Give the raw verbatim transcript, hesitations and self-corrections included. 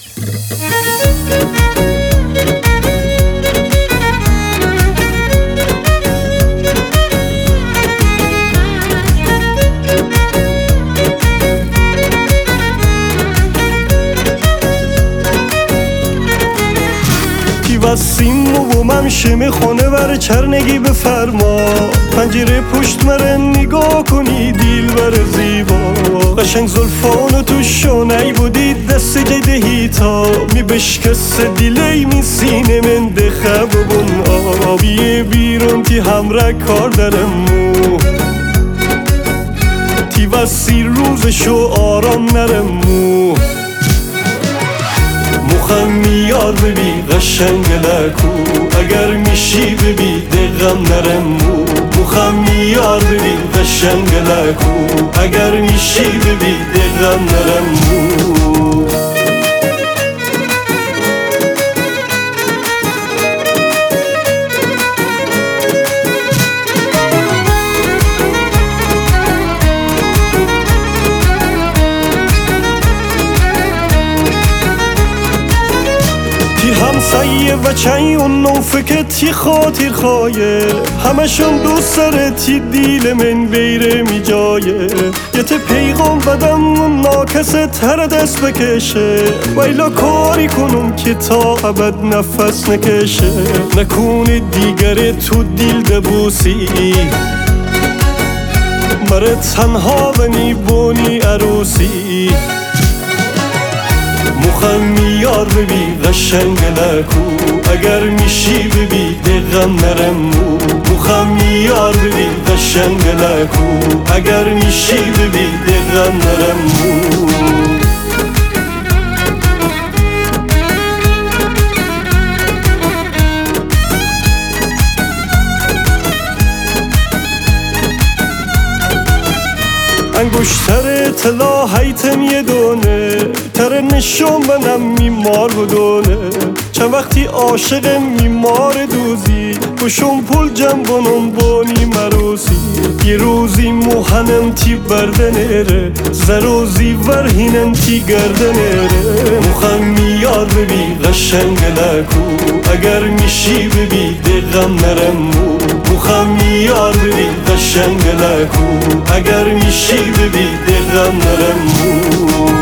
وسیم و بومم شمه خونه بر چرنگی بفرما پنجره پشت مره نگاه کنی دیل بر زیبا قشنگ زلفانو تو شونهی بودی دست جدهی تا می بشکست دیلی می سینه من دخب بون آبیه بیرون تی همراه کار درمو تی وسی روزشو آرام نرمو مخم یار ببی قشنگ لکو اگر میشی ببی دقم نرمو مخم یار ببی قشنگ لکو اگر میشی ببی دقم نرمو همسایه و چای اون نوفکتی خاطر خواهی همشون دوست سرتی دیل من بیره می جایه یه ته پیغام بدم اون ناکسه تر دست بکشه ویلا کاری کنم که تا ابد نفس نکشه نکنه دیگره تو دیل دبوسی مره تنها بنی بونی عروسی مخم یار ببی قشنگ لکو اگر میشی ببی دقم نرمو مخم یار ببی قشنگ لکو اگر میشی ببی دقم نرمو انگشتر اطلاع حیتم یه دونه تر نشون بنم میمار بدونه چند وقتی عاشق میمار دوزی بشون پول جمع بنم بانی مروسی یه روزی موهنم تی بردنره زروزی ورهینم تی گردنره مخم میار ببی قشنگ لکو اگر میشی ببی دقم نرمو مخم یار ببی قشنگ لکو اگر میشی ببی دقم نرمو